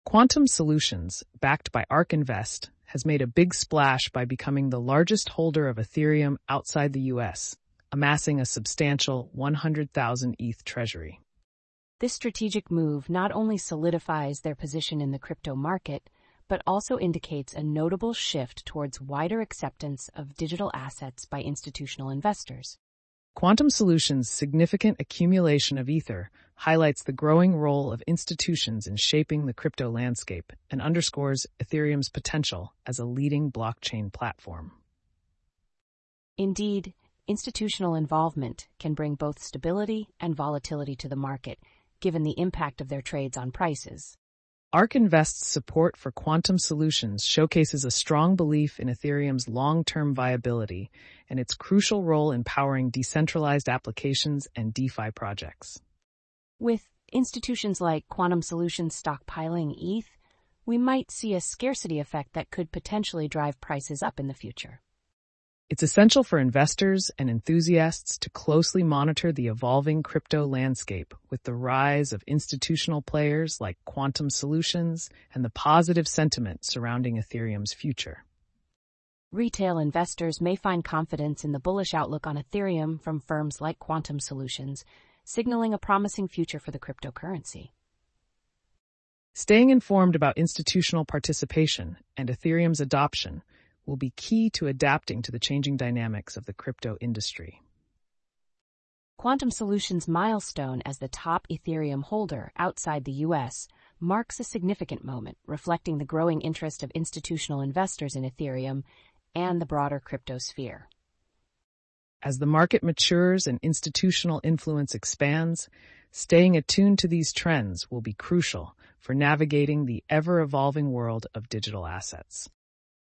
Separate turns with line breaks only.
Quantum Solutions, backed by ARK Invest, has made a big splash by becoming the largest holder of Ethereum outside the US, amassing a substantial 100,000 ETH treasury.
This strategic move not only solidifies their position in the crypto market, but also indicates a notable shift towards wider acceptance of digital assets by institutional investors.
Quantum Solutions' significant accumulation of Ether highlights the growing role of institutions in shaping the crypto landscape and underscores Ethereum's potential as a leading blockchain platform.
Indeed, institutional involvement can bring both stability and volatility to the market, given the impact of their trades on prices.
ARK Invest's support for Quantum Solutions showcases a strong belief in Ethereum's long-term viability and its crucial role in powering decentralized applications and DeFi projects.
With institutions like Quantum Solutions stockpiling ETH, we might see a scarcity effect that could potentially drive prices up in the future.
It's essential for investors and enthusiasts to closely monitor the evolving crypto landscape with the rise of institutional players like Quantum Solutions and the positive sentiment surrounding Ethereum's future.
Retail investors may find confidence in the bullish outlook on Ethereum from firms like Quantum Solutions, signaling a promising future for the cryptocurrency.
Staying informed about institutional participation and Ethereum's adoption will be key to adapting to the changing dynamics of the crypto industry.
Quantum Solutions' milestone as the top Ethereum holder outside the US marks a significant moment, reflecting the growing interest of institutional investors in Ethereum and the broader crypto sphere.
As the market matures and institutional influence expands, staying attuned to these trends will be crucial for navigating the ever-evolving world of digital assets.